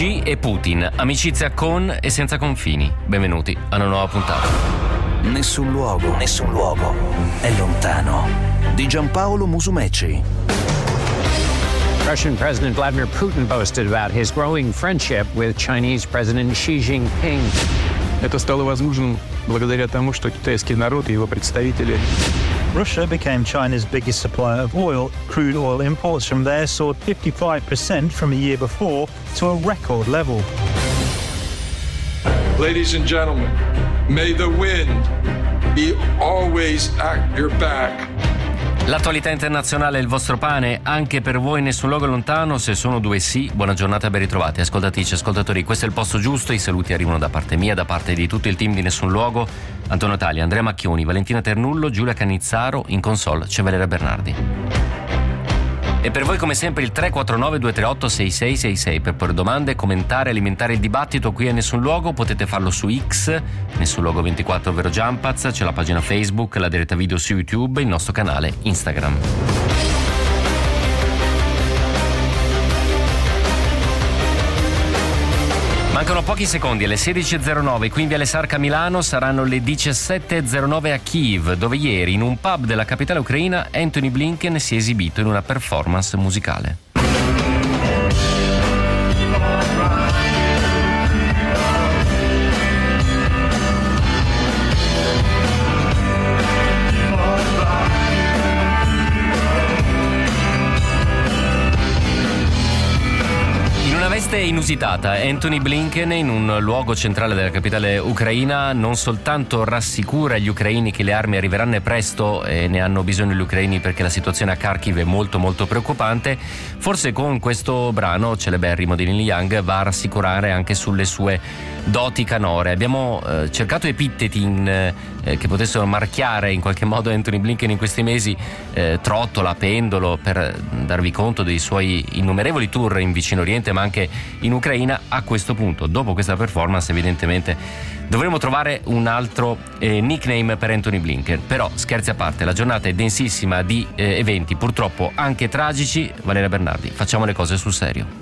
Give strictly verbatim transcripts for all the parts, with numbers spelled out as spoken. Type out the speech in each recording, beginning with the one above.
Xi e Putin, amicizia con e senza confini. Benvenuti a una nuova puntata. Nessun luogo, nessun luogo è lontano. Di Giampaolo Musumeci. Russian President Vladimir Putin boasted about his growing friendship with Chinese President Xi Jinping. Это стало возможным благодаря тому, что китайский народ и его представители. Russia became China's biggest supplier of oil. Crude oil imports from there soared fifty-five percent from a year before to a record level. Ladies and gentlemen, may the wind be always at your back. L'attualità internazionale è il vostro pane, anche per voi nessun luogo lontano, se sono due sì, buona giornata e ben ritrovati. Ascoltatrici, ascoltatori, questo è il posto giusto, i saluti arrivano da parte mia, da parte di tutto il team di Nessun Luogo, Antonio Taglia, Andrea Macchioni, Valentina Ternullo, Giulia Canizzaro, in console c'è Valeria Bernardi. E per voi come sempre il tre quattro nove due tre otto sei sei sei sei per porre domande, commentare, alimentare il dibattito qui a Nessun Luogo. Potete farlo su X, Nessun Luogo ventiquattro ovvero Jumpaz, c'è la pagina Facebook, la diretta video su YouTube, il nostro canale Instagram. Mancano pochi secondi, alle sedici e zero nove qui in Viale Sarca Milano, saranno le diciassette e zero nove a Kiev, dove ieri in un pub della capitale ucraina Antony Blinken si è esibito in una performance musicale. Inusitata, Antony Blinken in un luogo centrale della capitale ucraina non soltanto rassicura gli ucraini che le armi arriveranno presto e ne hanno bisogno gli ucraini perché la situazione a Kharkiv è molto molto preoccupante, forse con questo brano celeberrimo di Neil Young va a rassicurare anche sulle sue doti canore. Abbiamo eh, cercato epiteti in, eh, che potessero marchiare in qualche modo Antony Blinken in questi mesi, eh, trottola, pendolo, per darvi conto dei suoi innumerevoli tour in Vicino Oriente ma anche in Ucraina. A questo punto, dopo questa performance, evidentemente dovremo trovare un altro eh, nickname per Antony Blinken. Però scherzi a parte, la giornata è densissima di eh, eventi purtroppo anche tragici. Valeria Bernardi, facciamo le cose sul serio.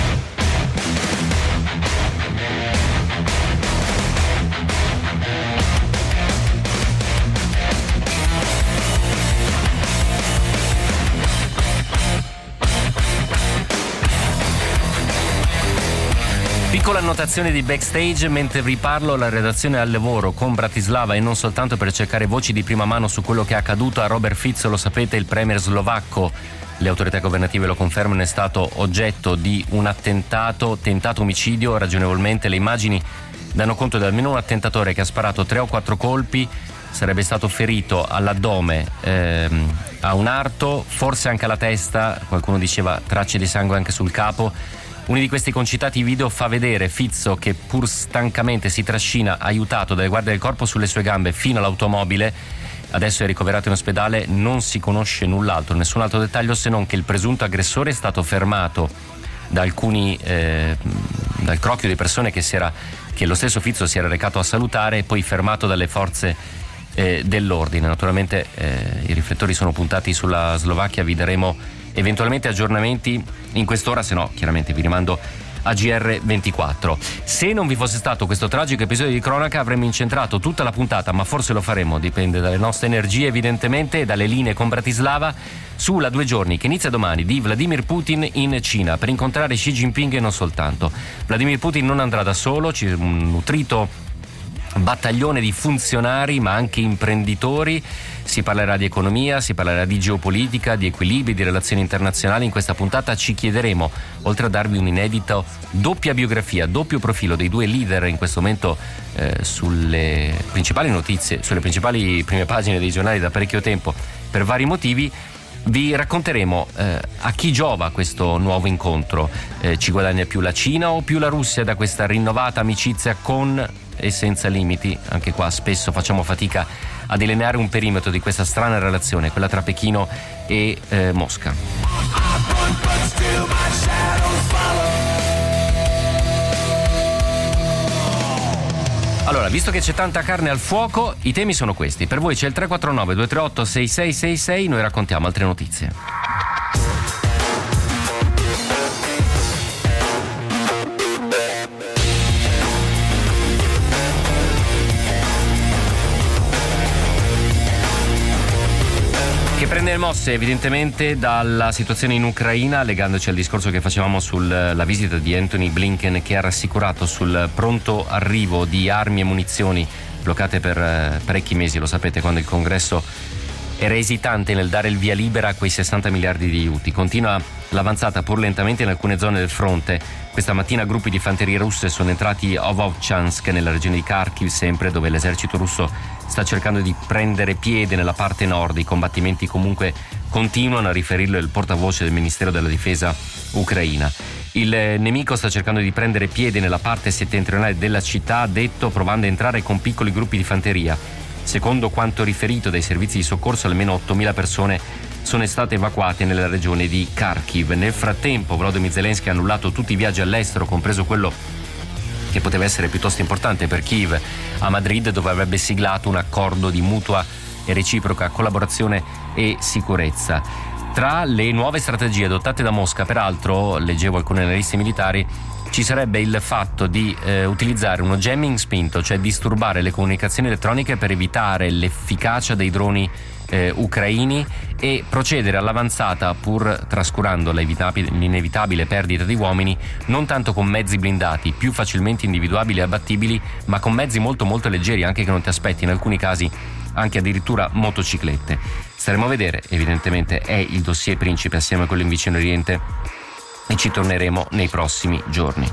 Piccola annotazione di backstage mentre vi parlo, la redazione è al lavoro con Bratislava e non soltanto per cercare voci di prima mano su quello che è accaduto a Robert Fico. Lo sapete, il premier slovacco, le autorità governative lo confermano, è stato oggetto di un attentato, tentato omicidio ragionevolmente. Le immagini danno conto di almeno un attentatore che ha sparato tre o quattro colpi, sarebbe stato ferito all'addome, ehm, a un arto, forse anche alla testa, qualcuno diceva tracce di sangue anche sul capo. Uno di questi concitati video fa vedere Fizzo che pur stancamente si trascina, aiutato dalle guardie del corpo sulle sue gambe fino all'automobile. Adesso è ricoverato in ospedale, non si conosce null'altro, nessun altro dettaglio se non che il presunto aggressore è stato fermato da alcuni, eh, dal crocchio di persone che, si era, che lo stesso Fizzo si era recato a salutare e poi fermato dalle forze eh, dell'ordine. Naturalmente eh, i riflettori sono puntati sulla Slovacchia, vi daremo eventualmente aggiornamenti in quest'ora, se no chiaramente vi rimando a G R ventiquattro. Se non vi fosse stato questo tragico episodio di cronaca avremmo incentrato tutta la puntata, ma forse lo faremo, dipende dalle nostre energie evidentemente e dalle linee con Bratislava, sulla due giorni che inizia domani di Vladimir Putin in Cina per incontrare Xi Jinping e non soltanto. Vladimir Putin non andrà da solo, c'è un nutrito battaglione di funzionari ma anche imprenditori. Si parlerà di economia, si parlerà di geopolitica, di equilibri, di relazioni internazionali. In questa puntata ci chiederemo, oltre a darvi un inedito doppia biografia, doppio profilo dei due leader in questo momento eh, sulle principali notizie, sulle principali prime pagine dei giornali da parecchio tempo per vari motivi, vi racconteremo eh, a chi giova questo nuovo incontro. Eh, ci guadagna più la Cina o più la Russia da questa rinnovata amicizia con e senza limiti? Anche qua spesso facciamo fatica a delineare un perimetro di questa strana relazione, quella tra Pechino e eh, Mosca. Allora, visto che c'è tanta carne al fuoco, i temi sono questi. Per voi c'è il tre quattro nove due tre otto sei sei sei sei, noi raccontiamo altre notizie. Che prende mosse evidentemente dalla situazione in Ucraina, legandoci al discorso che facevamo sulla visita di Anthony Blinken, che ha rassicurato sul pronto arrivo di armi e munizioni bloccate per parecchi mesi, lo sapete, quando il Congresso era esitante nel dare il via libera a quei sessanta miliardi di aiuti. Continua l'avanzata pur lentamente in alcune zone del fronte. Questa mattina gruppi di fanterie russe sono entrati a Vovchansk, nella regione di Kharkiv, sempre dove l'esercito russo sta cercando di prendere piede nella parte nord. I combattimenti comunque continuano, a riferirlo il portavoce del Ministero della Difesa ucraina. Il nemico sta cercando di prendere piede nella parte settentrionale della città, ha detto, provando a entrare con piccoli gruppi di fanteria. Secondo quanto riferito dai servizi di soccorso, almeno ottomila persone sono state evacuate nella regione di Kharkiv. Nel frattempo Volodymyr Zelensky ha annullato tutti i viaggi all'estero, compreso quello che poteva essere piuttosto importante per Kiev, a Madrid, dove avrebbe siglato un accordo di mutua e reciproca collaborazione e sicurezza. Tra le nuove strategie adottate da Mosca, peraltro, leggevo alcuni analisti militari, ci sarebbe il fatto di eh, utilizzare uno jamming spinto, cioè disturbare le comunicazioni elettroniche per evitare l'efficacia dei droni eh, ucraini e procedere all'avanzata, pur trascurando l'inevitabile perdita di uomini, non tanto con mezzi blindati, più facilmente individuabili e abbattibili, ma con mezzi molto molto leggeri, anche che non ti aspetti, in alcuni casi anche addirittura motociclette. Staremo a vedere, evidentemente è il dossier principe assieme a quello in Vicino Oriente e ci torneremo nei prossimi giorni.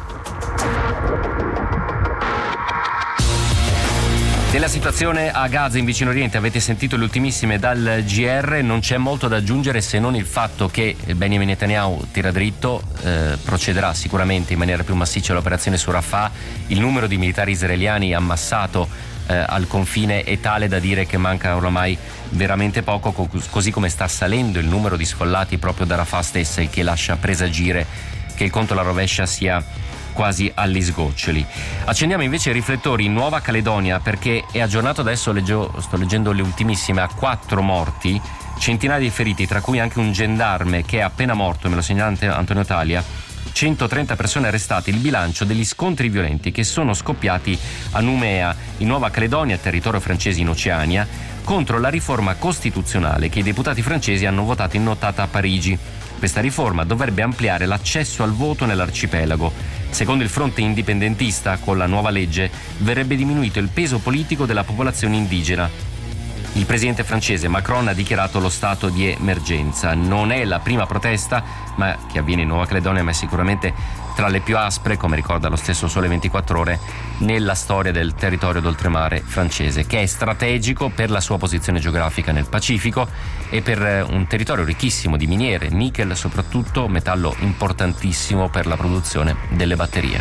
Della situazione a Gaza in Vicino Oriente avete sentito le ultimissime dal G R, non c'è molto da aggiungere se non il fatto che Benjamin Netanyahu tira dritto, eh, procederà sicuramente in maniera più massiccia all'operazione su Rafah. Il numero di militari israeliani ammassato eh, al confine è tale da dire che manca oramai veramente poco, co- così come sta salendo il numero di sfollati proprio da Rafah stessa, il che lascia presagire che il conto alla rovescia sia quasi agli sgoccioli. Accendiamo invece i riflettori in Nuova Caledonia, perché è aggiornato adesso, leggio, sto leggendo le ultimissime, a quattro morti, centinaia di feriti, tra cui anche un gendarme che è appena morto, me lo segnala Antonio Talia, centotrenta persone arrestate, il bilancio degli scontri violenti che sono scoppiati a Numea, in Nuova Caledonia, territorio francese in Oceania, contro la riforma costituzionale che i deputati francesi hanno votato in nottata a Parigi. Questa riforma dovrebbe ampliare l'accesso al voto nell'arcipelago. Secondo il fronte indipendentista, con la nuova legge verrebbe diminuito il peso politico della popolazione indigena. Il presidente francese Macron ha dichiarato lo stato di emergenza. Non è la prima protesta ma che avviene in Nuova Caledonia, ma è sicuramente tra le più aspre, come ricorda lo stesso Sole ventiquattro Ore, nella storia del territorio d'oltremare francese, che è strategico per la sua posizione geografica nel Pacifico e per un territorio ricchissimo di miniere, nickel soprattutto, metallo importantissimo per la produzione delle batterie.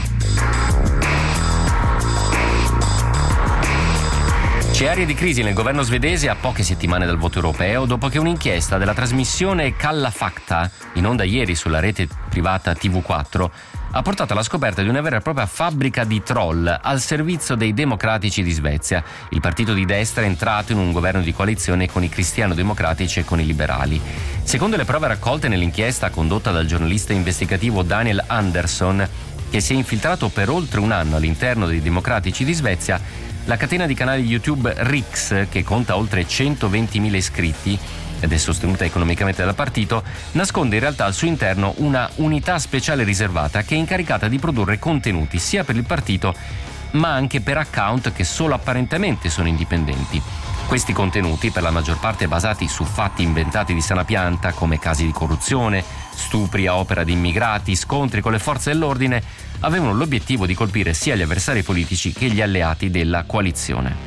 C'è aria di crisi nel governo svedese a poche settimane dal voto europeo, dopo che un'inchiesta della trasmissione Kalla Fakta, in onda ieri sulla rete privata T V quattro, ha portato alla scoperta di una vera e propria fabbrica di troll al servizio dei democratici di Svezia. Il partito di destra è entrato in un governo di coalizione con i cristiano-democratici e con i liberali. Secondo le prove raccolte nell'inchiesta condotta dal giornalista investigativo Daniel Anderson, che si è infiltrato per oltre un anno all'interno dei democratici di Svezia, la catena di canali YouTube Riks, che conta oltre centoventimila iscritti ed è sostenuta economicamente dal partito, nasconde in realtà al suo interno una unità speciale riservata che è incaricata di produrre contenuti sia per il partito ma anche per account che solo apparentemente sono indipendenti. Questi contenuti, per la maggior parte basati su fatti inventati di sana pianta, come casi di corruzione, stupri a opera di immigrati, scontri con le forze dell'ordine, avevano l'obiettivo di colpire sia gli avversari politici che gli alleati della coalizione.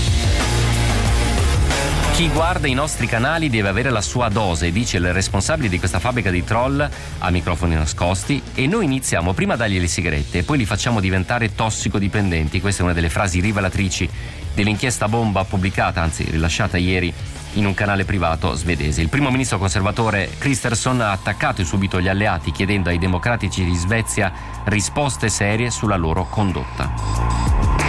Chi guarda i nostri canali deve avere la sua dose, dice il responsabile di questa fabbrica di troll a microfoni nascosti, e noi iniziamo prima a dargli le sigarette e poi li facciamo diventare tossicodipendenti. Questa è una delle frasi rivelatrici dell'inchiesta bomba pubblicata, anzi rilasciata ieri in un canale privato svedese. Il primo ministro conservatore Kristersson ha attaccato subito gli alleati, chiedendo ai democratici di Svezia risposte serie sulla loro condotta.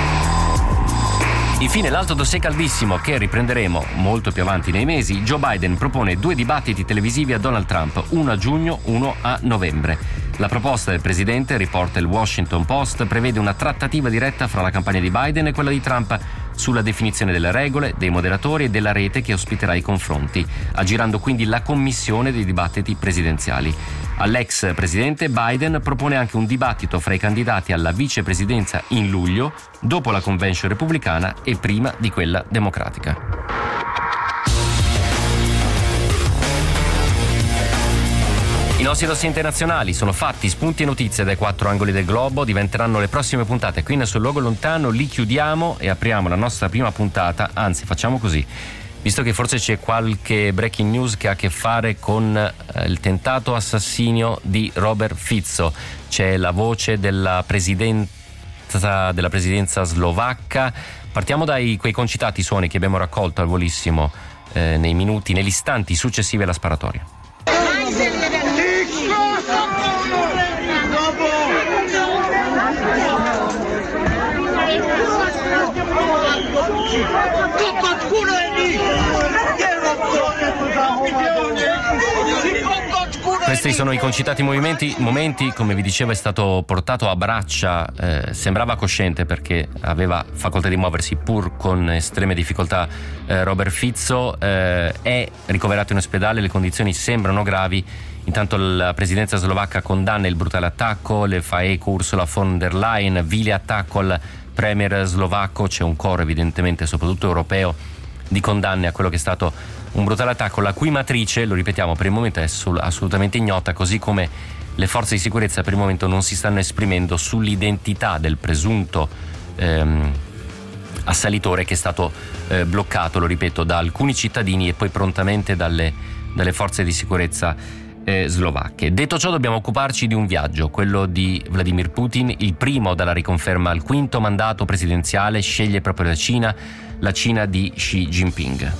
Infine l'altro dossier caldissimo che riprenderemo molto più avanti nei mesi. Joe Biden propone due dibattiti televisivi a Donald Trump, uno a giugno, uno a novembre. La proposta del presidente, riporta il Washington Post, prevede una trattativa diretta fra la campagna di Biden e quella di Trump sulla definizione delle regole, dei moderatori e della rete che ospiterà i confronti, aggirando quindi la commissione dei dibattiti presidenziali. All'ex presidente Biden propone anche un dibattito fra i candidati alla vicepresidenza in luglio, dopo la convention repubblicana e prima di quella democratica. I nostri dossier internazionali sono fatti, spunti e notizie dai quattro angoli del globo, diventeranno le prossime puntate qui nel Sul Luogo Lontano, li chiudiamo e apriamo la nostra prima puntata, anzi facciamo così, visto che forse c'è qualche breaking news che ha a che fare con eh, il tentato assassinio di Robert Fico, c'è la voce della presidenza, della presidenza slovacca, partiamo dai quei concitati suoni che abbiamo raccolto al volissimo eh, nei minuti, negli istanti successivi alla sparatoria. Questi sono i concitati movimenti, momenti, come vi dicevo è stato portato a braccia, eh, sembrava cosciente perché aveva facoltà di muoversi pur con estreme difficoltà. eh, Robert Fico eh, è ricoverato in ospedale, le condizioni sembrano gravi. Intanto la presidenza slovacca condanna il brutale attacco, le fa eco Ursula von der Leyen, vile attacco al premier slovacco, c'è un coro evidentemente soprattutto europeo di condanne a quello che è stato un brutale attacco, la cui matrice, lo ripetiamo, per il momento è assolutamente ignota, così come le forze di sicurezza per il momento non si stanno esprimendo sull'identità del presunto ehm, assalitore che è stato eh, bloccato, lo ripeto, da alcuni cittadini e poi prontamente dalle, dalle forze di sicurezza eh, slovacche. Detto ciò, dobbiamo occuparci di un viaggio, quello di Vladimir Putin, il primo dalla riconferma al quinto mandato presidenziale, sceglie proprio la Cina, la Cina di Xi Jinping.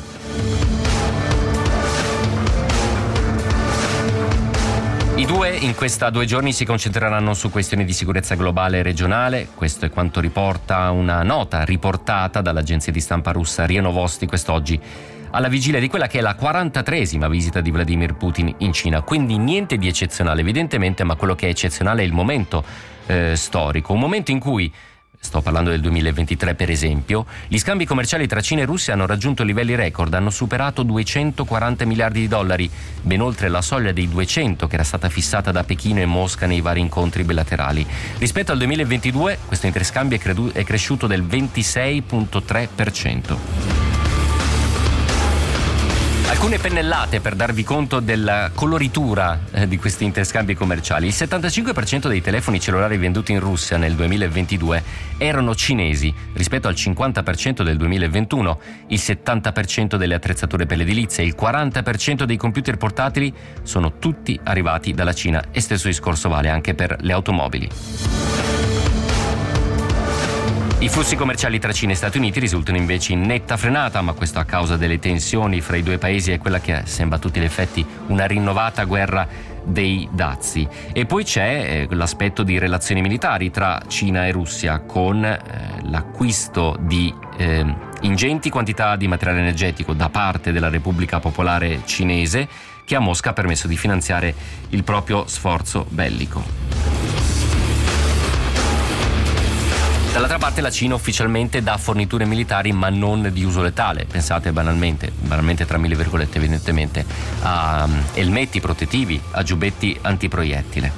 I due in questa due giorni si concentreranno su questioni di sicurezza globale e regionale, questo è quanto riporta una nota riportata dall'agenzia di stampa russa RIA Novosti quest'oggi, alla vigilia di quella che è la quarantatreesima visita di Vladimir Putin in Cina, quindi niente di eccezionale evidentemente, ma quello che è eccezionale è il momento eh, storico, un momento in cui, sto parlando del duemilaventitré per esempio, gli scambi commerciali tra Cina e Russia hanno raggiunto livelli record, hanno superato duecentoquaranta miliardi di dollari, ben oltre la soglia dei duecento che era stata fissata da Pechino e Mosca nei vari incontri bilaterali. Rispetto al duemilaventidue questo interscambio è, credu- è cresciuto del ventisei virgola tre per cento. Alcune pennellate per darvi conto della coloritura eh, di questi interscambi commerciali. Il settantacinque per cento dei telefoni cellulari venduti in Russia nel duemilaventidue erano cinesi rispetto al cinquanta per cento del duemilaventuno, il settanta per cento delle attrezzature per l'edilizia, il quaranta per cento dei computer portatili sono tutti arrivati dalla Cina e stesso discorso vale anche per le automobili. I flussi commerciali tra Cina e Stati Uniti risultano invece in netta frenata, ma questo a causa delle tensioni fra i due paesi e quella che sembra a tutti gli effetti una rinnovata guerra dei dazi. E poi c'è eh, l'aspetto di relazioni militari tra Cina e Russia, con eh, l'acquisto di eh, ingenti quantità di materiale energetico da parte della Repubblica Popolare Cinese, che a Mosca ha permesso di finanziare il proprio sforzo bellico. Dall'altra parte la Cina ufficialmente dà forniture militari ma non di uso letale, pensate banalmente, banalmente tra mille virgolette evidentemente, a elmetti protettivi, a giubbetti antiproiettile.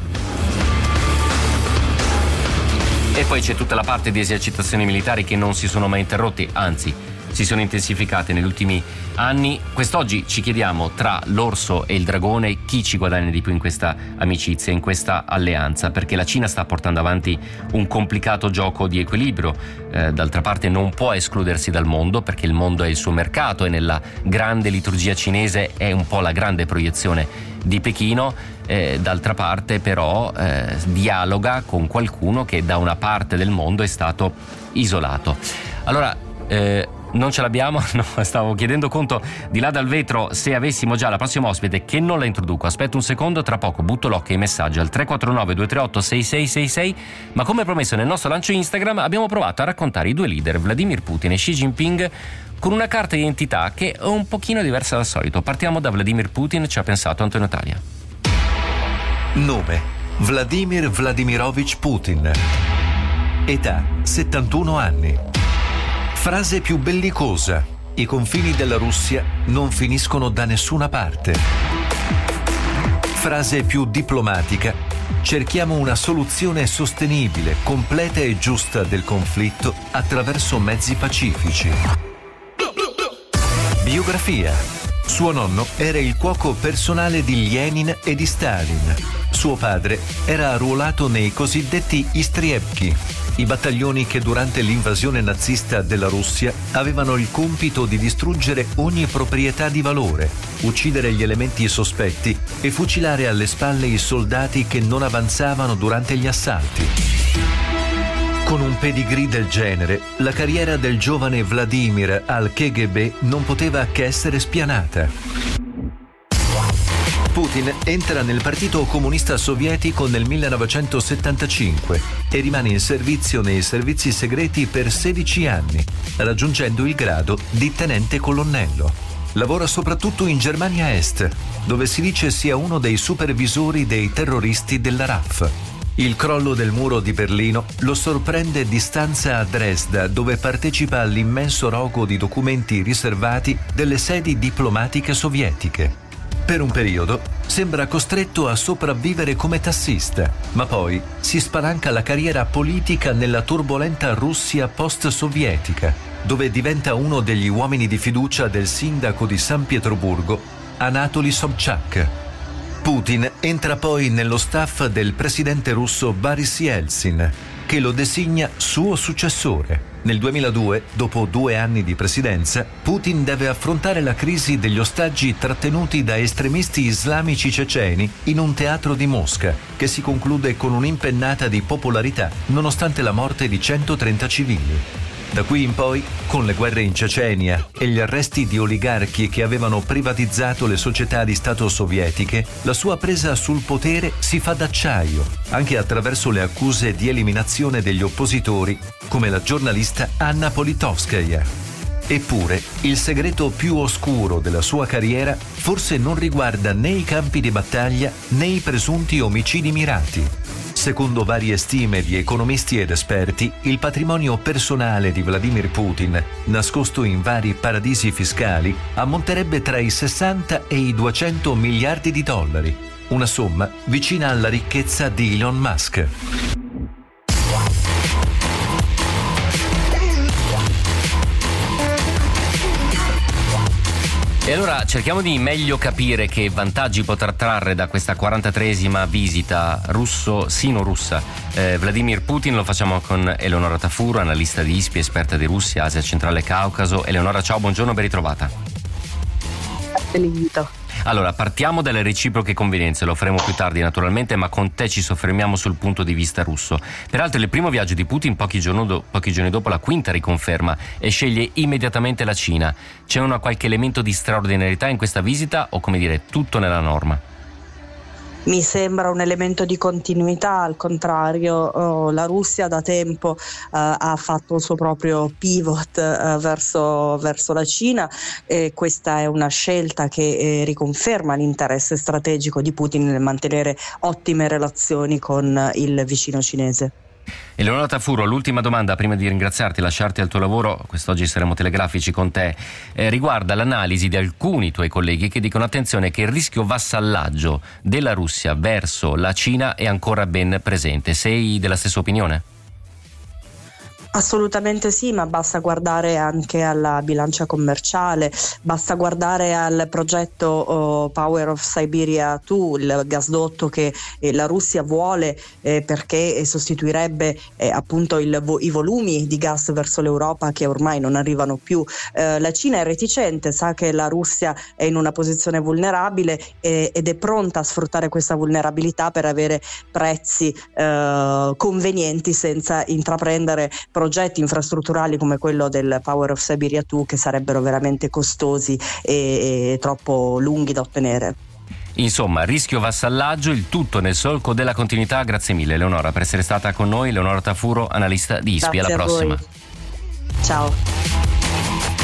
E poi c'è tutta la parte di esercitazioni militari che non si sono mai interrotte, anzi si sono intensificate negli ultimi anni. Quest'oggi ci chiediamo, tra l'orso e il dragone, chi ci guadagna di più in questa amicizia, in questa alleanza, perché la Cina sta portando avanti un complicato gioco di equilibrio. Eh, d'altra parte non può escludersi dal mondo, perché il mondo è il suo mercato e nella grande liturgia cinese è un po' la grande proiezione di Pechino. Eh, d'altra parte però eh, dialoga con qualcuno che da una parte del mondo è stato isolato. Allora, eh, non ce l'abbiamo, no, stavo chiedendo conto di là dal vetro se avessimo già la prossima ospite, che non la introduco. Aspetta un secondo, tra poco butto l'occhio ai messaggi al tre quattro nove due tre otto sei sei sei sei, ma come promesso nel nostro lancio Instagram abbiamo provato a raccontare i due leader, Vladimir Putin e Xi Jinping, con una carta di identità che è un pochino diversa dal solito. Partiamo da Vladimir Putin, ci ha pensato Antonio Talia. Nome, Vladimir Vladimirovich Putin. Età settantuno anni. Frase più bellicosa: i confini della Russia non finiscono da nessuna parte. Frase più diplomatica: cerchiamo una soluzione sostenibile, completa e giusta del conflitto attraverso mezzi pacifici. Biografia: suo nonno era il cuoco personale di Lenin e di Stalin. Suo padre era arruolato nei cosiddetti Istrievki, i battaglioni che durante l'invasione nazista della Russia avevano il compito di distruggere ogni proprietà di valore, uccidere gli elementi sospetti e fucilare alle spalle i soldati che non avanzavano durante gli assalti. Con un pedigree del genere, la carriera del giovane Vladimir al K G B non poteva che essere spianata. Putin entra nel Partito Comunista Sovietico nel millenovecentosettantacinque e rimane in servizio nei servizi segreti per sedici anni, raggiungendo il grado di tenente colonnello. Lavora soprattutto in Germania Est, dove si dice sia uno dei supervisori dei terroristi della R A F. Il crollo del muro di Berlino lo sorprende di stanza a Dresda, dove partecipa all'immenso rogo di documenti riservati delle sedi diplomatiche sovietiche. Per un periodo sembra costretto a sopravvivere come tassista, ma poi si spalanca la carriera politica nella turbolenta Russia post-sovietica, dove diventa uno degli uomini di fiducia del sindaco di San Pietroburgo, Anatoly Sobchak. Putin entra poi nello staff del presidente russo Boris Yeltsin, che lo designa suo successore. Nel duemiladue, dopo due anni di presidenza, Putin deve affrontare la crisi degli ostaggi trattenuti da estremisti islamici ceceni in un teatro di Mosca, che si conclude con un'impennata di popolarità nonostante la morte di centotrenta civili. Da qui in poi, con le guerre in Cecenia e gli arresti di oligarchi che avevano privatizzato le società di Stato sovietiche, la sua presa sul potere si fa d'acciaio, anche attraverso le accuse di eliminazione degli oppositori, come la giornalista Anna Politkovskaya. Eppure, il segreto più oscuro della sua carriera forse non riguarda né i campi di battaglia né i presunti omicidi mirati. Secondo varie stime di economisti ed esperti, il patrimonio personale di Vladimir Putin, nascosto in vari paradisi fiscali, ammonterebbe tra i sessanta e i duecento miliardi di dollari, una somma vicina alla ricchezza di Elon Musk. E allora cerchiamo di meglio capire che vantaggi potrà trarre da questa quarantatreesima visita russo-sino-russa eh, Vladimir Putin. Lo facciamo con Eleonora Tafuro, analista di I S P I, esperta di Russia, Asia Centrale e Caucaso. Eleonora, ciao, buongiorno, ben ritrovata. Grazie l'invito. Allora, partiamo dalle reciproche convenienze, lo faremo più tardi naturalmente, ma con te ci soffermiamo sul punto di vista russo. Peraltro il primo viaggio di Putin pochi giorni, do- pochi giorni dopo la quinta riconferma e sceglie immediatamente la Cina. C'è una qualche elemento di straordinarietà in questa visita o, come dire, tutto nella norma? Mi sembra un elemento di continuità, al contrario, oh, la Russia da tempo uh, ha fatto il suo proprio pivot uh, verso, verso la Cina e questa è una scelta che eh, riconferma l'interesse strategico di Putin nel mantenere ottime relazioni con il vicino cinese. Eleonora Tafuro, l'ultima domanda prima di ringraziarti e lasciarti al tuo lavoro, quest'oggi saremo telegrafici con te, eh, riguarda l'analisi di alcuni tuoi colleghi che dicono attenzione che il rischio vassallaggio della Russia verso la Cina è ancora ben presente. Sei della stessa opinione? Assolutamente sì, ma basta guardare anche alla bilancia commerciale, basta guardare al progetto oh, Power of Siberia due, il gasdotto che eh, la Russia vuole eh, perché sostituirebbe eh, appunto il, i volumi di gas verso l'Europa che ormai non arrivano più. Eh, la Cina è reticente, sa che la Russia è in una posizione vulnerabile eh, ed è pronta a sfruttare questa vulnerabilità per avere prezzi eh, convenienti senza intraprendere progetti progetti infrastrutturali come quello del Power of Siberia due che sarebbero veramente costosi e, e troppo lunghi da ottenere. Insomma, rischio vassallaggio, il tutto nel solco della continuità. Grazie mille Eleonora per essere stata con noi. Eleonora Tafuro, analista di I S P I. Alla prossima. Ciao.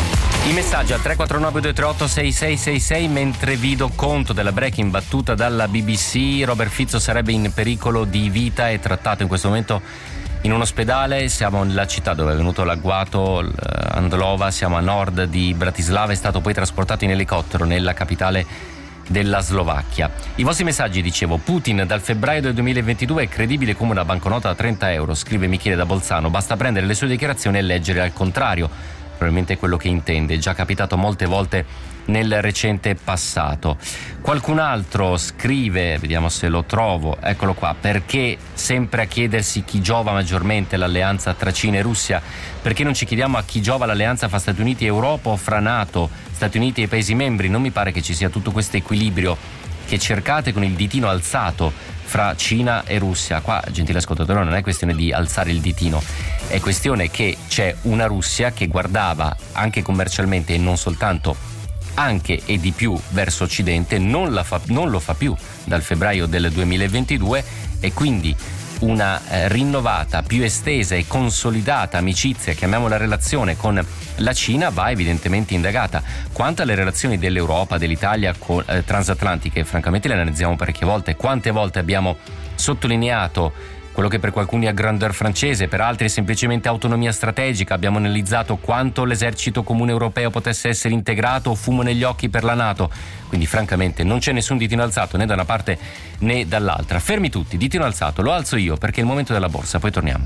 I messaggi al tre quattro nove due tre otto sei sei sei sei. Mentre vi do conto della breaking battuta dalla B B C, Robert Fico sarebbe in pericolo di vita e trattato in questo momento in un ospedale. Siamo nella città dove è venuto l'agguato, Andlova, siamo a nord di Bratislava. È stato poi trasportato in elicottero nella capitale della Slovacchia. I vostri messaggi, dicevo: Putin dal febbraio del duemilaventidue è credibile come una banconota da trenta euro, scrive Michele da Bolzano, basta prendere le sue dichiarazioni e leggere al contrario, probabilmente è quello che intende, è già capitato molte volte nel recente passato. Qualcun altro scrive, vediamo se lo trovo, eccolo qua: perché sempre a chiedersi chi giova maggiormente l'alleanza tra Cina e Russia? Perché non ci chiediamo a chi giova l'alleanza fra Stati Uniti e Europa o fra NATO, Stati Uniti e Paesi membri? Non mi pare che ci sia tutto questo equilibrio che cercate con il ditino alzato fra Cina e Russia. Qua, gentile ascoltatore, non è questione di alzare il ditino, è questione che c'è una Russia che guardava anche commercialmente e non soltanto, anche e di più verso Occidente, non, la fa, non lo fa più dal febbraio del duemilaventidue, e quindi una eh, rinnovata, più estesa e consolidata amicizia, chiamiamola relazione, con la Cina va evidentemente indagata. Quanto alle relazioni dell'Europa, dell'Italia con, eh, transatlantiche, francamente le analizziamo parecchie volte. Quante volte abbiamo sottolineato quello che per qualcuno è grandeur francese, per altri è semplicemente autonomia strategica. Abbiamo analizzato quanto l'esercito comune europeo potesse essere integrato o fumo negli occhi per la NATO. Quindi francamente non c'è nessun ditino alzato né da una parte né dall'altra. Fermi tutti, ditino alzato, lo alzo io perché è il momento della borsa, poi torniamo.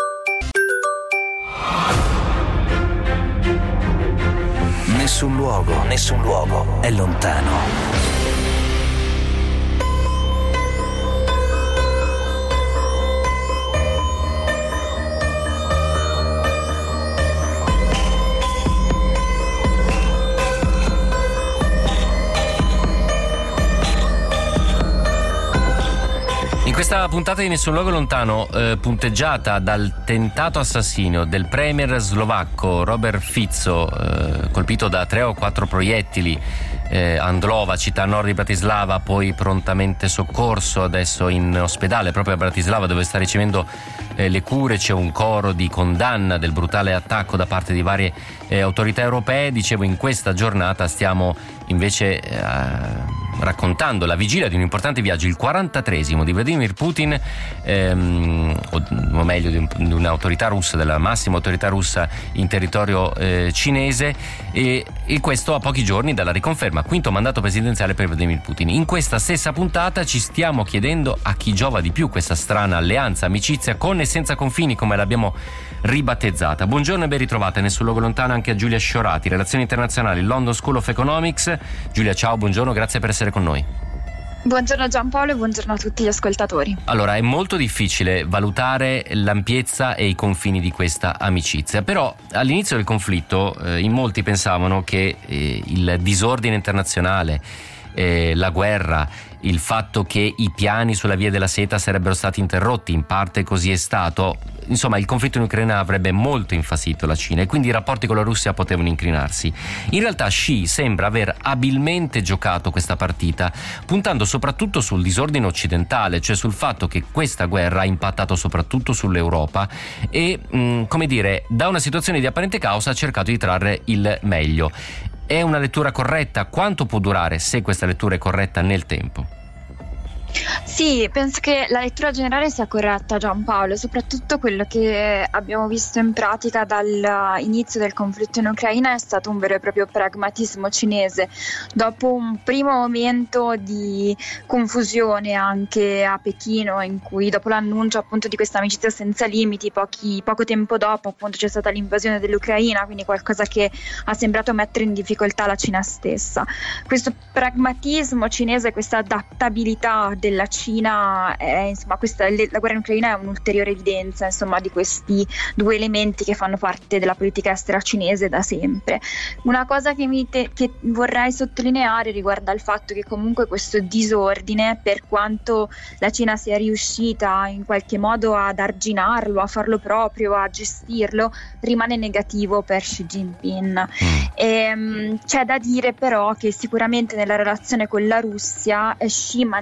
Nessun luogo, nessun luogo è lontano. In questa puntata di Nessun luogo lontano, eh, punteggiata dal tentato assassinio del premier slovacco Robert Fico, eh, colpito da tre o quattro proiettili, eh, Andlova, città a nord di Bratislava, poi prontamente soccorso, adesso in ospedale proprio a Bratislava dove sta ricevendo eh, le cure. C'è un coro di condanna del brutale attacco da parte di varie eh, autorità europee. Dicevo, in questa giornata stiamo invece eh, raccontando la vigilia di un importante viaggio, il quarantatreesimo di Vladimir Putin, ehm, o, o meglio di, un, di un'autorità russa, della massima autorità russa in territorio eh, cinese, e, e questo a pochi giorni dalla riconferma, quinto mandato presidenziale per Vladimir Putin. In questa stessa puntata ci stiamo chiedendo a chi giova di più questa strana alleanza, amicizia con e senza confini, come l'abbiamo ribattezzata. Buongiorno e ben ritrovata Nessun luogo lontano anche a Giulia Sciorati, relazioni internazionali, London School of Economics. Giulia, ciao, buongiorno, grazie per essere con noi. Buongiorno Giampaolo e buongiorno a tutti gli ascoltatori. Allora, è molto difficile valutare l'ampiezza e i confini di questa amicizia, però all'inizio del conflitto eh, in molti pensavano che eh, il disordine internazionale, eh, la guerra, il fatto che i piani sulla via della seta sarebbero stati interrotti, in parte così è stato, insomma il conflitto in Ucraina avrebbe molto infastidito la Cina e quindi i rapporti con la Russia potevano incrinarsi. In realtà Xi sembra aver abilmente giocato questa partita, puntando soprattutto sul disordine occidentale, cioè sul fatto che questa guerra ha impattato soprattutto sull'Europa e, mh, come dire, da una situazione di apparente caos ha cercato di trarre il meglio. È una lettura corretta? Quanto può durare, se questa lettura è corretta, nel tempo? Sì, penso che la lettura generale sia corretta, Giampaolo, soprattutto quello che abbiamo visto in pratica dall'inizio del conflitto in Ucraina è stato un vero e proprio pragmatismo cinese. Dopo un primo momento di confusione anche a Pechino, in cui dopo l'annuncio appunto di questa amicizia senza limiti, pochi, poco tempo dopo appunto c'è stata l'invasione dell'Ucraina, quindi qualcosa che ha sembrato mettere in difficoltà la Cina stessa. Questo pragmatismo cinese, questa adattabilità della Cina, è, insomma, questa, la guerra in Ucraina è un'ulteriore evidenza, insomma, di questi due elementi che fanno parte della politica estera cinese da sempre. Una cosa che, mi te, che vorrei sottolineare riguarda il fatto che comunque questo disordine, per quanto la Cina sia riuscita in qualche modo ad arginarlo, a farlo proprio, a gestirlo, rimane negativo per Xi Jinping. E, um, c'è da dire però che sicuramente nella relazione con la Russia Xi mantiene il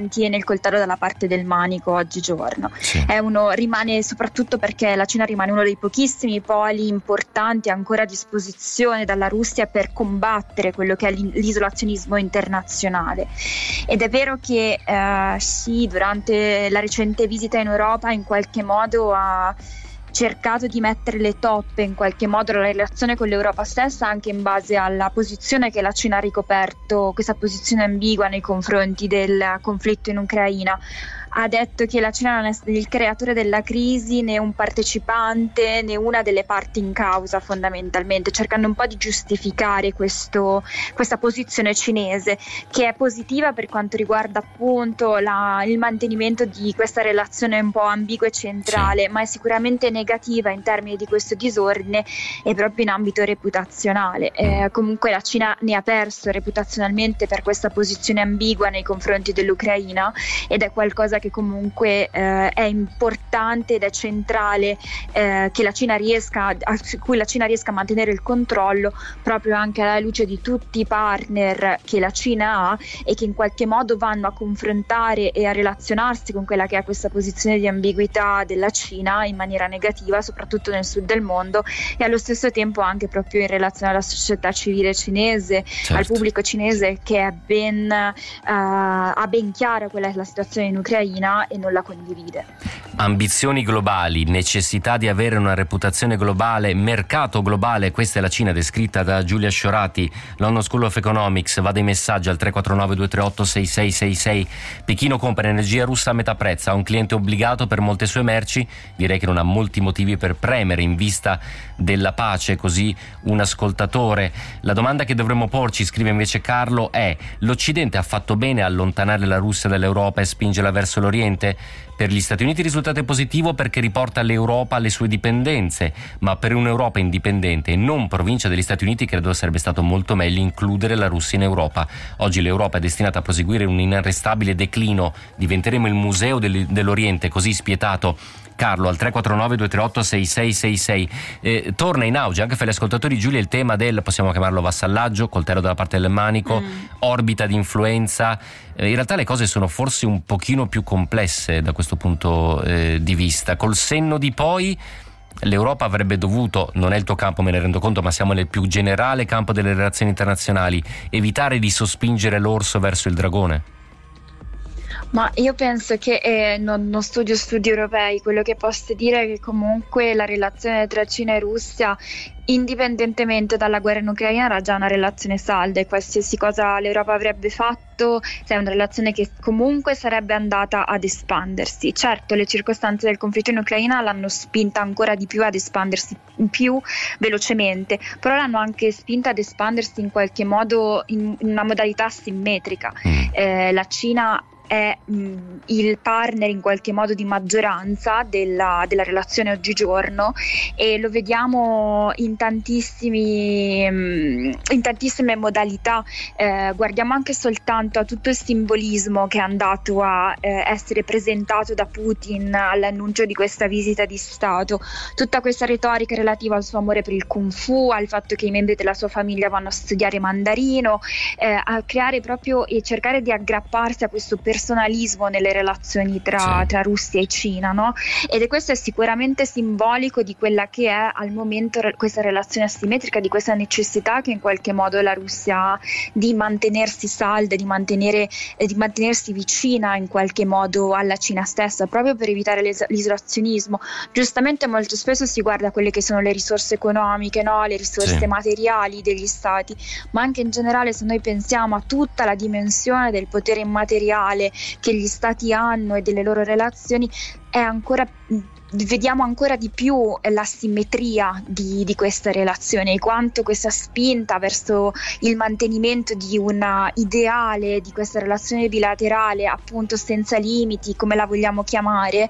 coltello dalla parte del manico oggigiorno. Sì. È uno, rimane soprattutto perché la Cina rimane uno dei pochissimi poli importanti ancora a disposizione dalla Russia per combattere quello che è l'isolazionismo internazionale. Ed è vero che eh, sì, durante la recente visita in Europa in qualche modo ha cercato di mettere le toppe in qualche modo la relazione con l'Europa stessa, anche in base alla posizione che la Cina ha ricoperto, questa posizione ambigua nei confronti del conflitto in Ucraina. Ha detto che la Cina non è il creatore della crisi, né un partecipante, né una delle parti in causa, fondamentalmente, cercando un po' di giustificare questo, questa posizione cinese, che è positiva per quanto riguarda appunto la, il mantenimento di questa relazione un po' ambigua e centrale, sì. ma è sicuramente negativa in termini di questo disordine e proprio in ambito reputazionale. Eh, comunque la Cina ne ha perso reputazionalmente per questa posizione ambigua nei confronti dell'Ucraina, ed è qualcosa che comunque eh, è importante ed è centrale eh, che la Cina riesca a cui la Cina riesca a mantenere il controllo, proprio anche alla luce di tutti i partner che la Cina ha e che in qualche modo vanno a confrontare e a relazionarsi con quella che è questa posizione di ambiguità della Cina in maniera negativa, soprattutto nel sud del mondo, e allo stesso tempo anche proprio in relazione alla società civile cinese, certo. al pubblico cinese, che è ben uh, ha ben chiara quella è la situazione in Ucraina e non la condivide. Ambizioni globali, necessità di avere una reputazione globale, mercato globale, questa è la Cina descritta da Giulia Sciorati, London School of Economics. Vado ai messaggi al tre quattro nove due tre otto sei sei sei sei. Pechino compra energia russa a metà prezzo, ha un cliente obbligato per molte sue merci, direi che non ha molti motivi per premere in vista della pace, così un ascoltatore. La domanda che dovremmo porci, scrive invece Carlo, è: l'Occidente ha fatto bene a allontanare la Russia dall'Europa e spingerla verso l'Oriente? Per gli Stati Uniti il risultato è positivo perché riporta l'Europa alle sue dipendenze, ma per un'Europa indipendente e non provincia degli Stati Uniti credo sarebbe stato molto meglio includere la Russia in Europa. Oggi l'Europa è destinata a proseguire un inarrestabile declino, diventeremo il museo del, dell'Oriente, così spietato. Carlo al tre quattro nove due tre otto sei sei sei sei. Eh, torna in auge anche per gli ascoltatori, Giulia, il tema del, possiamo chiamarlo vassallaggio, coltello dalla parte del manico, mm. orbita di influenza. Eh, in realtà le cose sono forse un pochino più complesse da questo punto eh, di vista. Col senno di poi l'Europa avrebbe dovuto, non è il tuo campo, me ne rendo conto, ma siamo nel più generale campo delle relazioni internazionali, evitare di sospingere l'orso verso il dragone. Ma io penso che eh, non, non studio studi europei, quello che posso dire è che comunque la relazione tra Cina e Russia, indipendentemente dalla guerra in Ucraina, era già una relazione salda, e qualsiasi cosa l'Europa avrebbe fatto è una relazione che comunque sarebbe andata ad espandersi. Certo, le circostanze del conflitto in Ucraina l'hanno spinta ancora di più ad espandersi più velocemente, però l'hanno anche spinta ad espandersi in qualche modo in una modalità simmetrica. Eh, la Cina è mh, il partner in qualche modo di maggioranza della, della relazione oggigiorno, e lo vediamo in tantissimi mh, in tantissime modalità. Eh, guardiamo anche soltanto a tutto il simbolismo che è andato a eh, essere presentato da Putin all'annuncio di questa visita di Stato, tutta questa retorica relativa al suo amore per il Kung Fu, al fatto che i membri della sua famiglia vanno a studiare mandarino, eh, a creare proprio e cercare di aggrapparsi a questo personaggio personalismo nelle relazioni tra, sì. tra Russia e Cina, no? Ed è questo è sicuramente simbolico di quella che è al momento questa relazione asimmetrica, di questa necessità che in qualche modo la Russia ha di mantenersi salda, di mantenere eh, di mantenersi vicina in qualche modo alla Cina stessa, proprio per evitare l'is- l'isolazionismo. Giustamente molto spesso si guarda quelle che sono le risorse economiche, no? Le risorse sì. materiali degli stati, ma anche in generale, se noi pensiamo a tutta la dimensione del potere immateriale che gli stati hanno e delle loro relazioni, è ancora vediamo ancora di più l'asimmetria di, di questa relazione, e quanto questa spinta verso il mantenimento di un ideale di questa relazione bilaterale, appunto senza limiti, come la vogliamo chiamare,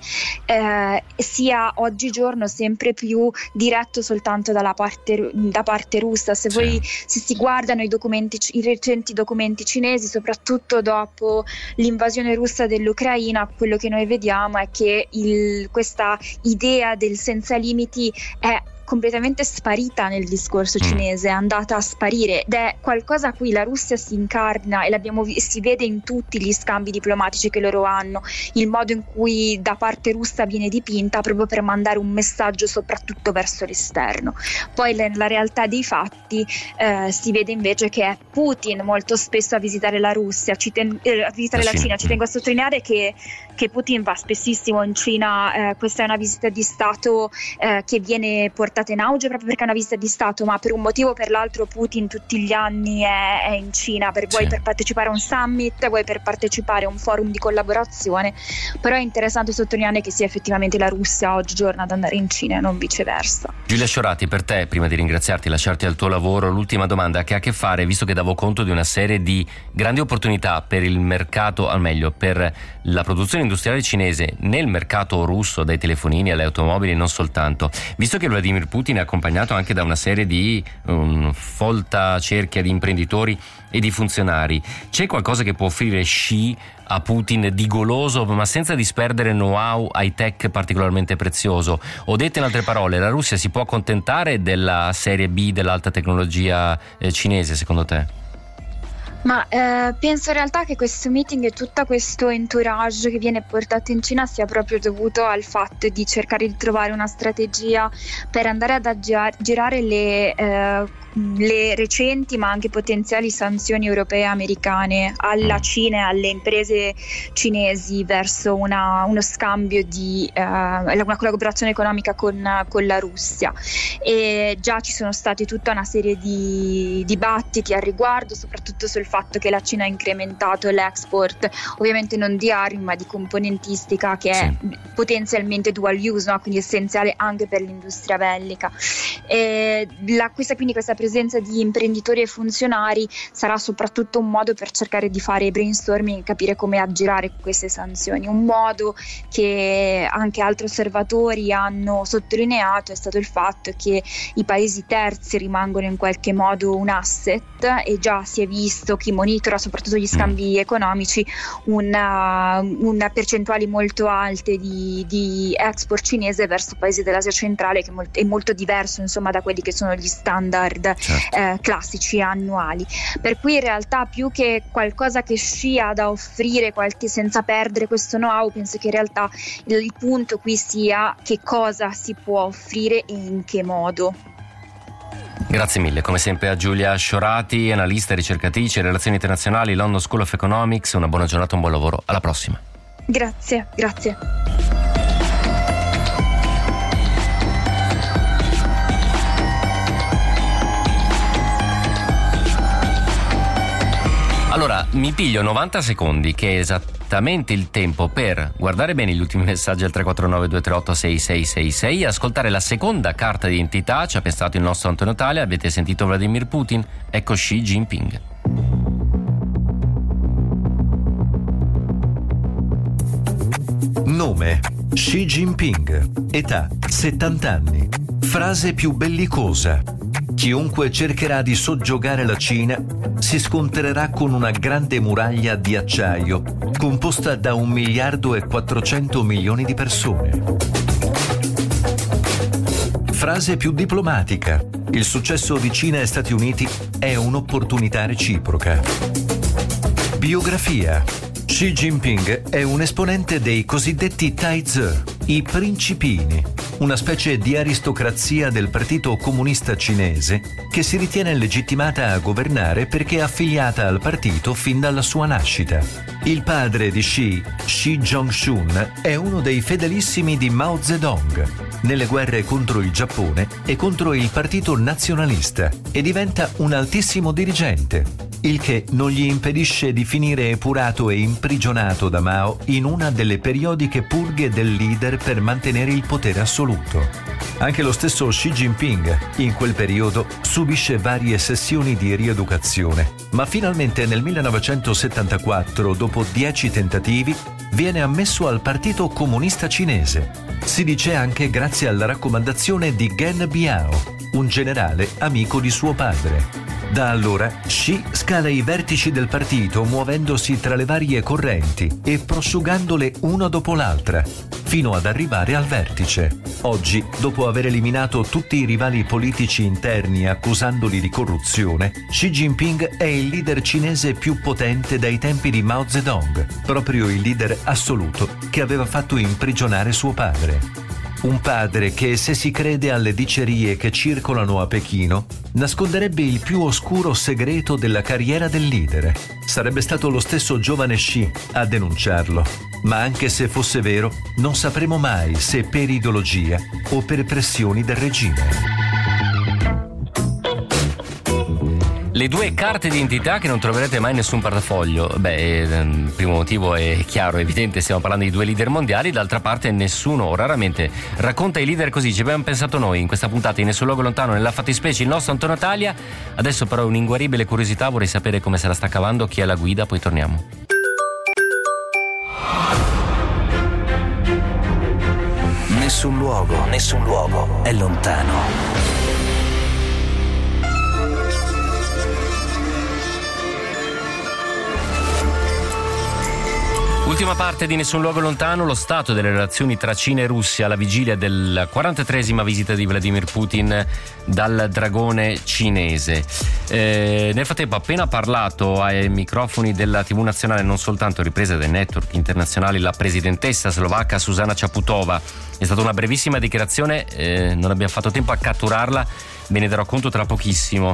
eh, sia oggigiorno sempre più diretto soltanto dalla parte, da parte russa. Se, sì. voi, se si guardano i documenti, i recenti documenti cinesi, soprattutto dopo l'invasione russa dell'Ucraina, quello che noi vediamo è che il, questa idea del senza limiti è completamente sparita nel discorso cinese, è andata a sparire, ed è qualcosa a cui la Russia si incarna, e l'abbiamo vi- si vede in tutti gli scambi diplomatici che loro hanno, il modo in cui da parte russa viene dipinta proprio per mandare un messaggio soprattutto verso l'esterno. Poi nella realtà dei fatti eh, si vede invece che è Putin molto spesso a visitare la Russia, ci ten- eh, a visitare la Cina. Ci tengo a sottolineare che, che Putin va spessissimo in Cina, eh, questa è una visita di Stato eh, che viene portata in auge proprio perché è una visita di Stato, ma per un motivo o per l'altro Putin tutti gli anni è, è in Cina, per, vuoi sì. per partecipare a un summit, vuoi per partecipare a un forum di collaborazione, però è interessante sottolineare che sia effettivamente la Russia oggigiorno ad andare in Cina e non viceversa. Giulia Sciorati, per te, prima di ringraziarti e lasciarti al tuo lavoro, l'ultima domanda che ha a che fare, visto che davo conto di una serie di grandi opportunità per il mercato, al meglio per la produzione industriale cinese nel mercato russo, dai telefonini alle automobili, non soltanto, visto che Vladimir Putin è accompagnato anche da una serie di um, folta cerchia di imprenditori e di funzionari, c'è qualcosa che può offrire Xi a Putin di goloso ma senza disperdere know-how high tech particolarmente prezioso? O dette in altre parole, la Russia si può accontentare della serie B dell'alta tecnologia eh, cinese, secondo te? Ma eh, penso in realtà che questo meeting e tutto questo entourage che viene portato in Cina sia proprio dovuto al fatto di cercare di trovare una strategia per andare ad aggirare le, eh, le recenti ma anche potenziali sanzioni europee e americane alla Cina e alle imprese cinesi verso una, uno scambio di eh, una collaborazione economica con, con la Russia. E già ci sono stati tutta una serie di dibattiti al riguardo, soprattutto sul fatto che la Cina ha incrementato l'export, ovviamente non di armi ma di componentistica, che è sì. potenzialmente dual use, no? Quindi essenziale anche per l'industria bellica. E la, questa, quindi questa presenza di imprenditori e funzionari sarà soprattutto un modo per cercare di fare brainstorming e capire come aggirare queste sanzioni. Un modo che anche altri osservatori hanno sottolineato è stato il fatto che i paesi terzi rimangono in qualche modo un asset, e già si è visto, chi monitora soprattutto gli scambi economici, una, una percentuali molto alte di, di export cinese verso paesi dell'Asia centrale, che è molto, è molto diverso insomma da quelli che sono gli standard certo. eh, classici annuali, per cui in realtà più che qualcosa che Xi ha da offrire qualche, senza perdere questo know-how, penso che in realtà il, il punto qui sia che cosa si può offrire e in che modo. Grazie mille, come sempre a Giulia Sciorati, analista, ricercatrice, relazioni internazionali, London School of Economics. Una buona giornata, un buon lavoro, alla prossima. Grazie, grazie. Allora, mi piglio novanta secondi, che è esattamente il tempo per guardare bene gli ultimi messaggi al tre quattro nove due tre otto sei sei sei sei e ascoltare la seconda carta di identità. Ci ha pensato il nostro Antonio Talia. Avete sentito Vladimir Putin? Ecco Xi Jinping. Nome: Xi Jinping. Età: settanta anni. Frase più bellicosa: chiunque cercherà di soggiogare la Cina si scontrerà con una grande muraglia di acciaio composta da un miliardo e quattrocento milioni di persone. Frase più diplomatica: il successo di Cina e Stati Uniti è un'opportunità reciproca. Biografia: Xi Jinping è un esponente dei cosiddetti Taizi, i principini, una specie di aristocrazia del Partito Comunista Cinese che si ritiene legittimata a governare perché è affiliata al partito fin dalla sua nascita. Il padre di Xi, Xi Jong-chun, è uno dei fedelissimi di Mao Zedong nelle guerre contro il Giappone e contro il Partito Nazionalista e diventa un altissimo dirigente, il che non gli impedisce di finire epurato e imprigionato da Mao in una delle periodiche purghe del leader per mantenere il potere assoluto. Anche lo stesso Xi Jinping, in quel periodo, subisce varie sessioni di rieducazione, ma finalmente nel millenovecentosettantaquattro, dopo dieci tentativi, viene ammesso al Partito Comunista Cinese. Si dice anche grazie alla raccomandazione di Gen Biao, un generale amico di suo padre. Da allora Xi scala i vertici del partito muovendosi tra le varie correnti e prosciugandole una dopo l'altra, fino ad arrivare al vertice. Oggi, dopo aver eliminato tutti i rivali politici interni accusandoli di corruzione, Xi Jinping è il leader cinese più potente dai tempi di Mao Zedong, proprio il leader assoluto che aveva fatto imprigionare suo padre. Un padre che, se si crede alle dicerie che circolano a Pechino, nasconderebbe il più oscuro segreto della carriera del leader. Sarebbe stato lo stesso giovane Xi a denunciarlo. Ma anche se fosse vero, non sapremo mai se per ideologia o per pressioni del regime. Le due carte d'identità che non troverete mai in nessun portafoglio. Beh, il primo motivo è chiaro, è evidente, stiamo parlando di due leader mondiali. D'altra parte nessuno o raramente racconta i leader così. Ci abbiamo pensato noi in questa puntata in Nessun Luogo Lontano, nella fattispecie il nostro Antonio Talia. Adesso però un'inguaribile curiosità, vorrei sapere come se la sta cavando, chi è la guida, poi torniamo. Nessun luogo, nessun luogo è lontano. Ultima parte di Nessun Luogo Lontano, lo stato delle relazioni tra Cina e Russia alla vigilia della quarantatreesima visita di Vladimir Putin dal dragone cinese. Eh, nel frattempo, appena parlato ai microfoni della tivù nazionale, non soltanto ripresa dai network internazionali, la presidentessa slovacca Zuzana Čaputová. È stata una brevissima dichiarazione, eh, non abbiamo fatto tempo a catturarla, ve ne darò conto tra pochissimo.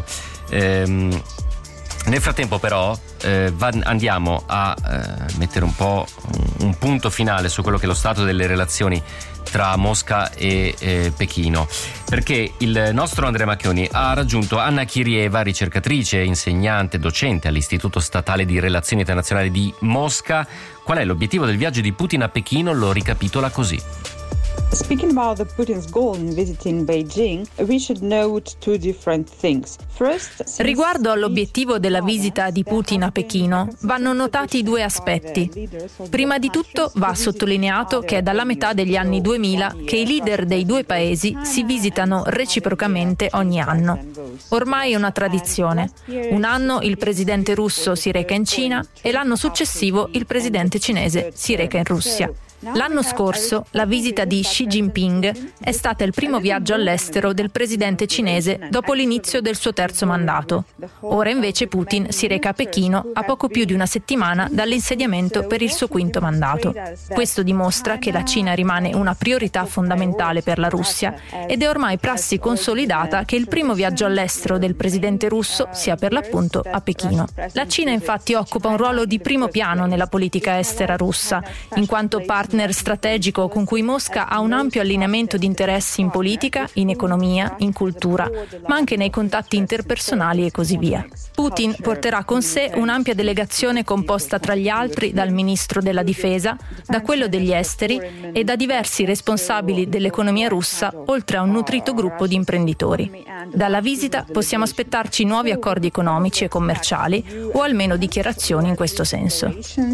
Eh, Nel frattempo però eh, va, andiamo a eh, mettere un po' un, un punto finale su quello che è lo stato delle relazioni tra Mosca e eh, Pechino, perché il nostro Andrea Macchioni ha raggiunto Anna Chirieva, ricercatrice, insegnante, docente all'Istituto Statale di Relazioni Internazionali di Mosca. Qual è l'obiettivo del viaggio di Putin a Pechino? Lo ricapitola così. Speaking about the Putin's goal in visiting Beijing, we should note two different things. First, riguardo all'obiettivo della visita di Putin a Pechino, vanno notati due aspetti. Prima di tutto va sottolineato che è dalla metà degli anni duemila che i leader dei due paesi si visitano reciprocamente ogni anno. Ormai è una tradizione. Un anno il presidente russo si reca in Cina e l'anno successivo il presidente cinese si reca in Russia. L'anno scorso la visita di Xi Jinping è stata il primo viaggio all'estero del presidente cinese dopo l'inizio del suo terzo mandato. Ora invece Putin si reca a Pechino a poco più di una settimana dall'insediamento per il suo quinto mandato. Questo dimostra che la Cina rimane una priorità fondamentale per la Russia ed è ormai prassi consolidata che il primo viaggio all'estero del presidente russo sia per l'appunto a Pechino. La Cina infatti occupa un ruolo di primo piano nella politica estera russa, in quanto partner strategico con cui Mosca ha un ampio allineamento di interessi in politica, in economia, in cultura, ma anche nei contatti interpersonali e così via. Putin porterà con sé un'ampia delegazione composta tra gli altri dal ministro della difesa, da quello degli esteri e da diversi responsabili dell'economia russa, oltre a un nutrito gruppo di imprenditori. Dalla visita possiamo aspettarci nuovi accordi economici e commerciali o almeno dichiarazioni in questo senso.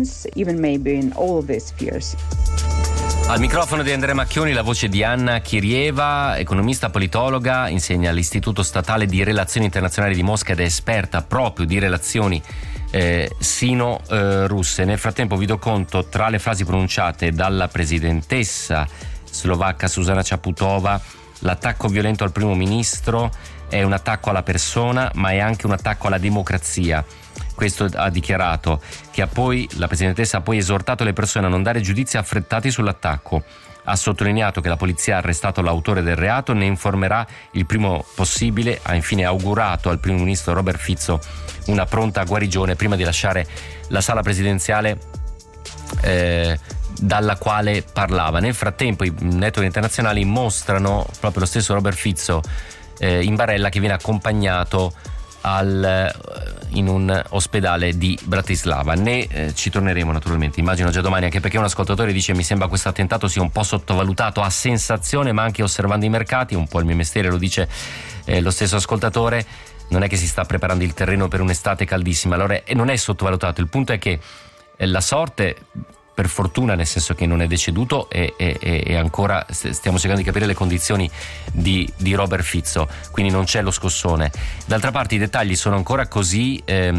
Al microfono di Andrea Macchioni la voce di Anna Chirieva, economista politologa, insegna all'Istituto Statale di Relazioni Internazionali di Mosca ed è esperta proprio di relazioni eh, sino-russe. Nel frattempo vi do conto, tra le frasi pronunciate dalla presidentessa slovacca Zuzana Čaputová, l'attacco violento al primo ministro è un attacco alla persona, ma è anche un attacco alla democrazia. Questo ha dichiarato, che ha poi la presidentessa ha poi esortato le persone a non dare giudizi affrettati sull'attacco. Ha sottolineato che la polizia ha arrestato l'autore del reato, ne informerà il primo possibile. Ha infine augurato al primo ministro Robert Fico una pronta guarigione prima di lasciare la sala presidenziale eh, dalla quale parlava. Nel frattempo i network internazionali mostrano proprio lo stesso Robert Fico eh, in barella, che viene accompagnato al, in un ospedale di Bratislava. Ne eh, ci torneremo naturalmente, immagino già domani, anche perché un ascoltatore dice: mi sembra questo attentato sia un po' sottovalutato a sensazione, ma anche osservando i mercati, un po' il mio mestiere, lo dice eh, lo stesso ascoltatore. Non è che si sta preparando il terreno per un'estate caldissima, allora eh, non è sottovalutato. Il punto è che eh, la sorte, per fortuna, nel senso che non è deceduto e, e, e ancora stiamo cercando di capire le condizioni di, di Robert Fico, quindi non c'è lo scossone. D'altra parte i dettagli sono ancora così, eh,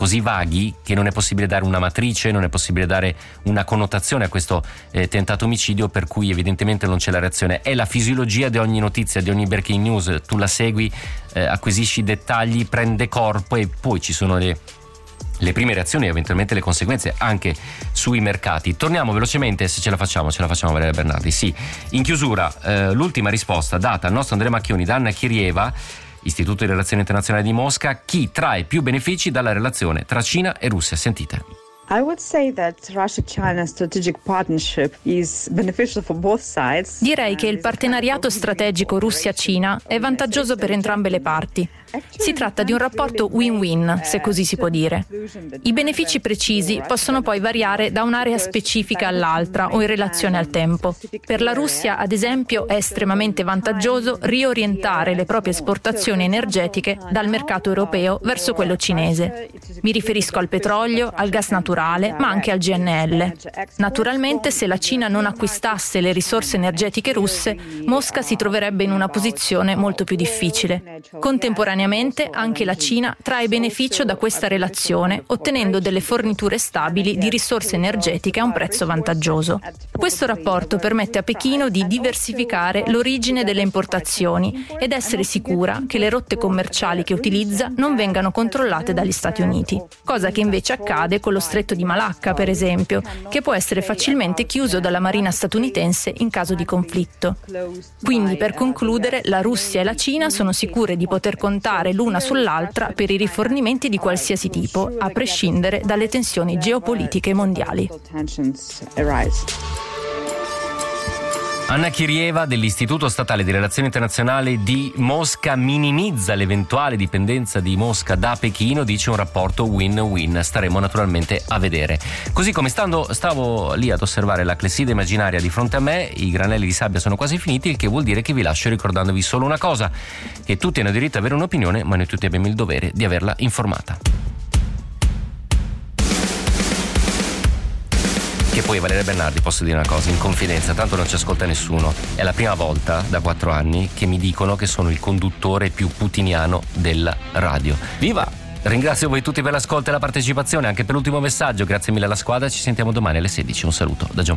così vaghi che non è possibile dare una matrice, non è possibile dare una connotazione a questo eh, tentato omicidio, per cui evidentemente non c'è la reazione. È la fisiologia di ogni notizia, di ogni breaking news, tu la segui, eh, acquisisci i dettagli, prende corpo e poi ci sono le le prime reazioni e eventualmente le conseguenze anche sui mercati. Torniamo velocemente, se ce la facciamo, ce la facciamo Valeria Bernardi. Sì, in chiusura eh, l'ultima risposta data al nostro Andrea Macchioni da Anna Chirieva, Istituto di Relazioni Internazionali di Mosca: chi trae più benefici dalla relazione tra Cina e Russia? Sentite. I would say that Russia-China strategic partnership is beneficial for both sides. Direi che il partenariato strategico Russia-Cina è vantaggioso per entrambe le parti. Si tratta di un rapporto win-win, se così si può dire. I benefici precisi possono poi variare da un'area specifica all'altra o in relazione al tempo. Per la Russia, ad esempio, è estremamente vantaggioso riorientare le proprie esportazioni energetiche dal mercato europeo verso quello cinese. Mi riferisco al petrolio, al gas naturale, ma anche al G N L. Naturalmente, se la Cina non acquistasse le risorse energetiche russe, Mosca si troverebbe in una posizione molto più difficile. Contemporaneamente, anche la Cina trae beneficio da questa relazione, ottenendo delle forniture stabili di risorse energetiche a un prezzo vantaggioso. Questo rapporto permette a Pechino di diversificare l'origine delle importazioni ed essere sicura che le rotte commerciali che utilizza non vengano controllate dagli Stati Uniti, cosa che invece accade con lo Stretto di Malacca, per esempio, che può essere facilmente chiuso dalla marina statunitense in caso di conflitto. Quindi, per concludere, la Russia e la Cina sono sicure di poter contare l'una sull'altra per i rifornimenti di qualsiasi tipo, a prescindere dalle tensioni geopolitiche mondiali. Anna Chirieva dell'Istituto Statale di Relazioni Internazionali di Mosca minimizza l'eventuale dipendenza di Mosca da Pechino, dice un rapporto win-win. Staremo naturalmente a vedere. Così come stando, stavo lì ad osservare la clessidra immaginaria di fronte a me, i granelli di sabbia sono quasi finiti, il che vuol dire che vi lascio ricordandovi solo una cosa: che tutti hanno diritto ad avere un'opinione, ma noi tutti abbiamo il dovere di averla informata. Che poi, Valeria Bernardi, posso dire una cosa in confidenza, tanto non ci ascolta nessuno, è la prima volta da quattro anni che mi dicono che sono il conduttore più putiniano della radio. Viva! Ringrazio voi tutti per l'ascolto e la partecipazione, anche per l'ultimo messaggio. Grazie mille alla squadra, ci sentiamo domani alle sedici. Un saluto da Gian